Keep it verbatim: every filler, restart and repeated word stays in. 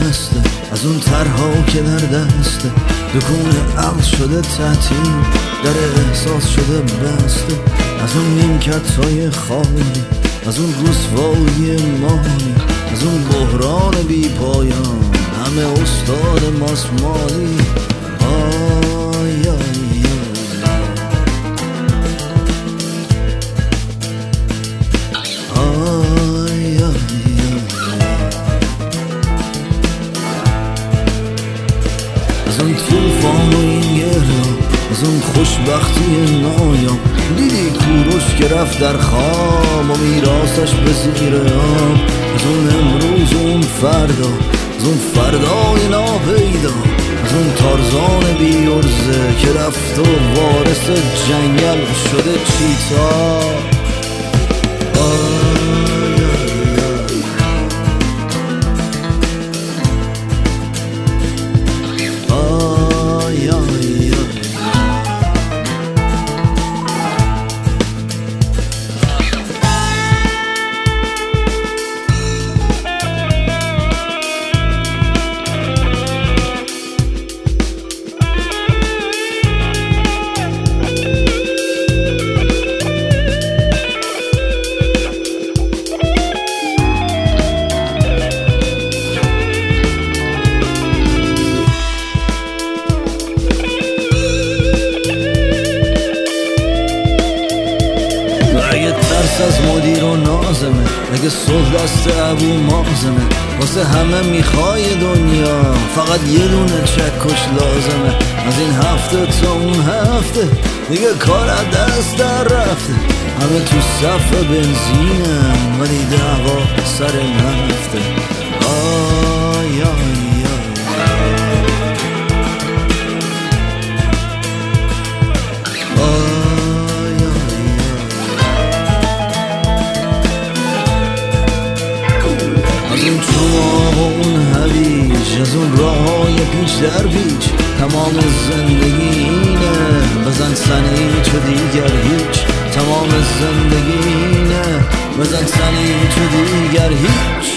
بسته، از اون ترها که در دسته، دکون عقل شده تعطیل، در احساس شده بسته، از اون نیمکت‌های خالی، از اون رسوایی مالی، از اون بحران بی پایان، همه استاد ماسمالی. آی آی از اون توفان و این گریا، از اون خوشبختی نایام، دیدی کوروش که رفت در خواب و میراثش به زیر آب، از اون امروز و اون فردا، از اون فردای ناپیدا، از اون تارزان بیورزه که رفت و وارث جنگل شده چیتا. از مدیر و نازمه، اگه صلح دست ابو مازمه، واسه همه میخوای دنیا، فقط یه دونه چکش لازمه. از این هفته تا اون هفته دیگه کار از دست در رفته، همه تو صف بنزینم ولی دعوا سر نفته. آی آی اون هویج، از اون راههای پیچ در پیچ، تمام زندگی اینه، بزن سنی چو دیگر هیچ. تمام زندگی اینه، بزن سنی چو دیگر هیچ.